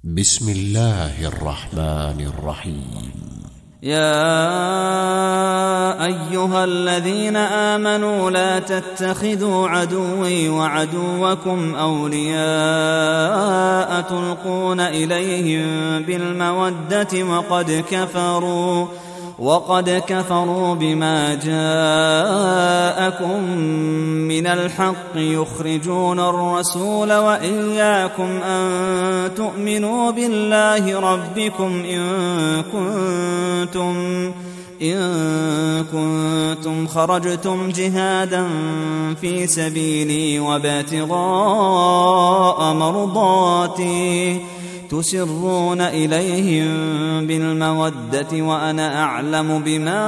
بسم الله الرحمن الرحيم. يا أيها الذين آمنوا لا تتخذوا عدوي وعدوكم أولياء تلقون إليهم بالمودة وقد كفروا بما جاءكم من الحق يخرجون الرسول وإياكم أن تؤمنوا بالله ربكم إن كنتم خرجتم جهادا في سبيلي وابتغاء مرضاتي تسرون إليهم بالمودة وأنا أعلم بما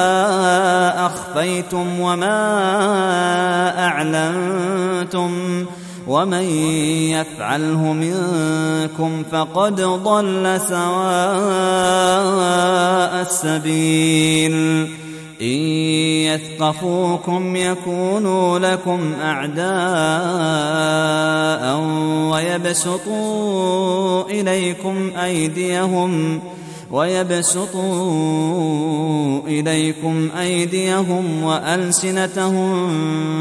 أخفيتم وما أعلنتم ومن يفعله منكم فقد ضل سواء السبيل. إن يثقفوكم يكونوا لكم أعداء ويبسطوا إليكم أيديهم وألسنتهم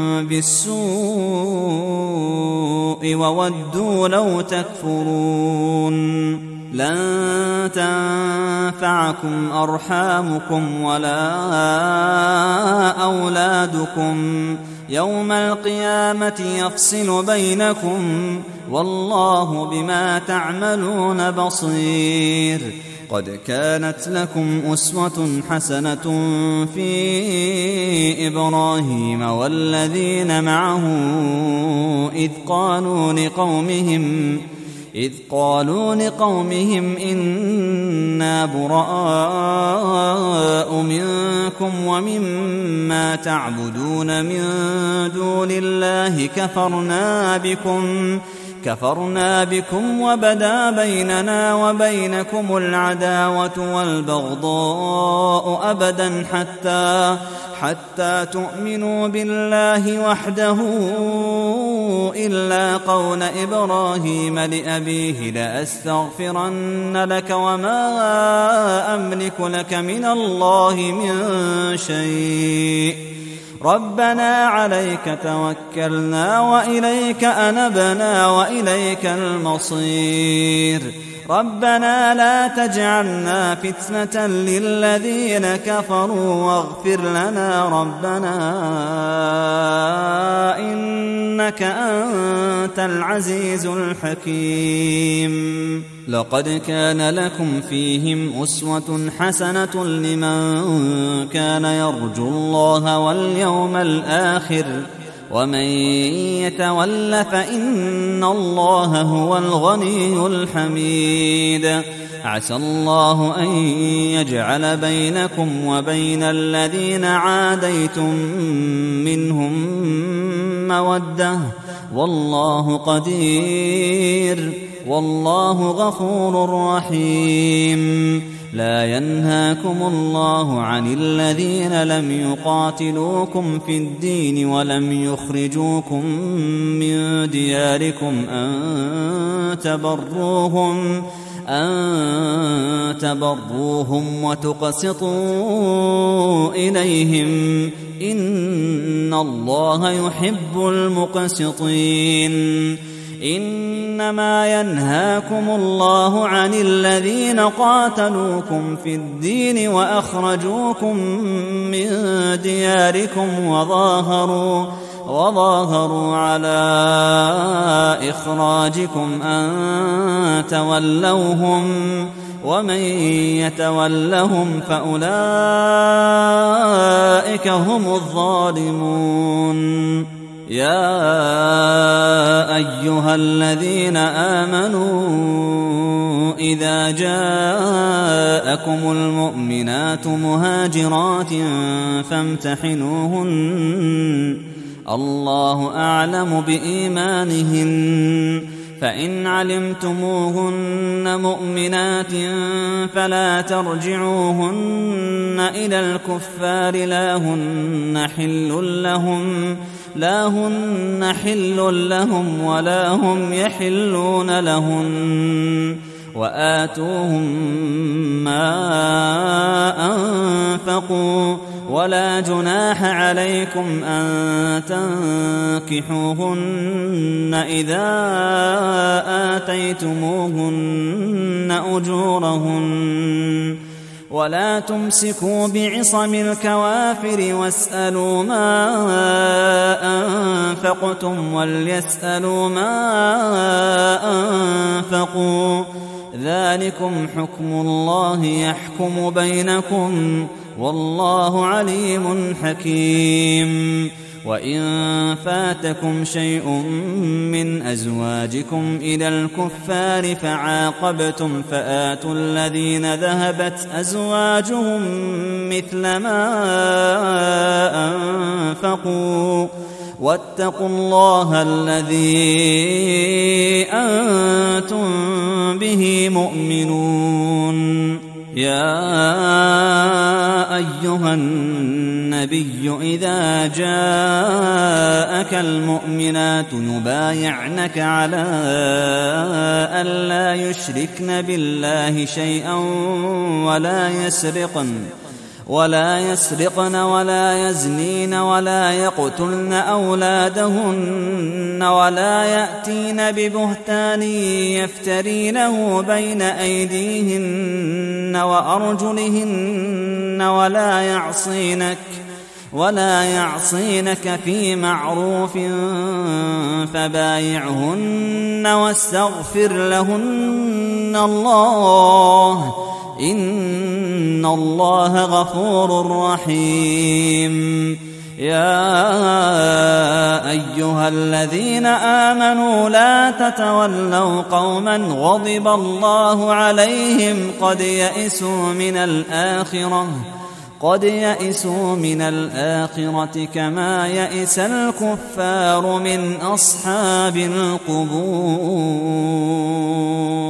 بالسوء وودوا لو تكفرون. لن تنفعكم أرحامكم ولا أولادكم يوم القيامة يفصل بينكم والله بما تعملون بصير. قد كانت لكم أسوة حسنة في إبراهيم والذين معه إذ قالوا لقومهم إنا براء منكم ومما تعبدون من دون الله كفرنا بكم وبدا بيننا وبينكم العداوة والبغضاء أبدا حتى تؤمنوا بالله وحده إلا قول إبراهيم لأبيه لأستغفرن لك وما أملك لك من الله من شيء ربنا عليك توكلنا وإليك أنبنا وإليك المصير. ربنا لا تجعلنا فتنة للذين كفروا واغفر لنا ربنا إنك أنت العزيز الحكيم. لقد كان لكم فيهم أسوة حسنة لمن كان يرجو الله واليوم الآخر ومن يتول فإن الله هو الغني الحميد. عسى الله أن يجعل بينكم وبين الذين عاديتم منهم مودة والله قدير والله غفور رحيم. لا ينهاكم الله عن الذين لم يقاتلوكم في الدين ولم يخرجوكم من دياركم أن تبروهم وتقسطوا إليهم إن الله يحب المقسطين. إنما ينهاكم الله عن الذين قاتلوكم في الدين وأخرجوكم من دياركم وظاهروا على إخراجكم أن تولوهم ومن يتولهم فأولئك هم الظالمون. يا أيها الذين آمنوا إذا جاءكم المؤمنات مهاجرات فامتحنوهن الله أعلم بإيمانهن فإن علمتموهن مؤمنات فلا ترجعوهن إلى الكفار لا هن حل لهم ولا هم يحلون لهن وآتوهم ما أنفقوا ولا جناح عليكم أن تنكحوهن إذا آتيتموهن أجورهن ولا تمسكوا بعصم الكوافر واسألوا ما أنفقتم وليسألوا ما أنفقوا ذلكم حكم الله يحكم بينكم والله عليم حكيم. وإن فاتكم شيء من أزواجكم إلى الكفار فعاقبتم فآتوا الذين ذهبت أزواجهم مثل ما أنفقوا واتقوا الله الذي أنتم به مؤمنون. يا أيها النبي إذا جاءك المؤمنات يبايعنك على أن لا يشركن بالله شيئا ولا يسرقن ولا يزنين ولا يقتلن أولادهن ولا يأتين ببهتان يفترينه بين أيديهن وأرجلهن ولا يعصينك في معروف فبايعهن واستغفر لهن الله إن الله غفور رحيم. يا أيها الذين آمنوا لا تتولوا قوما غضب الله عليهم قد يئسوا من الآخرة كما يئس الكفار من أصحاب القبور.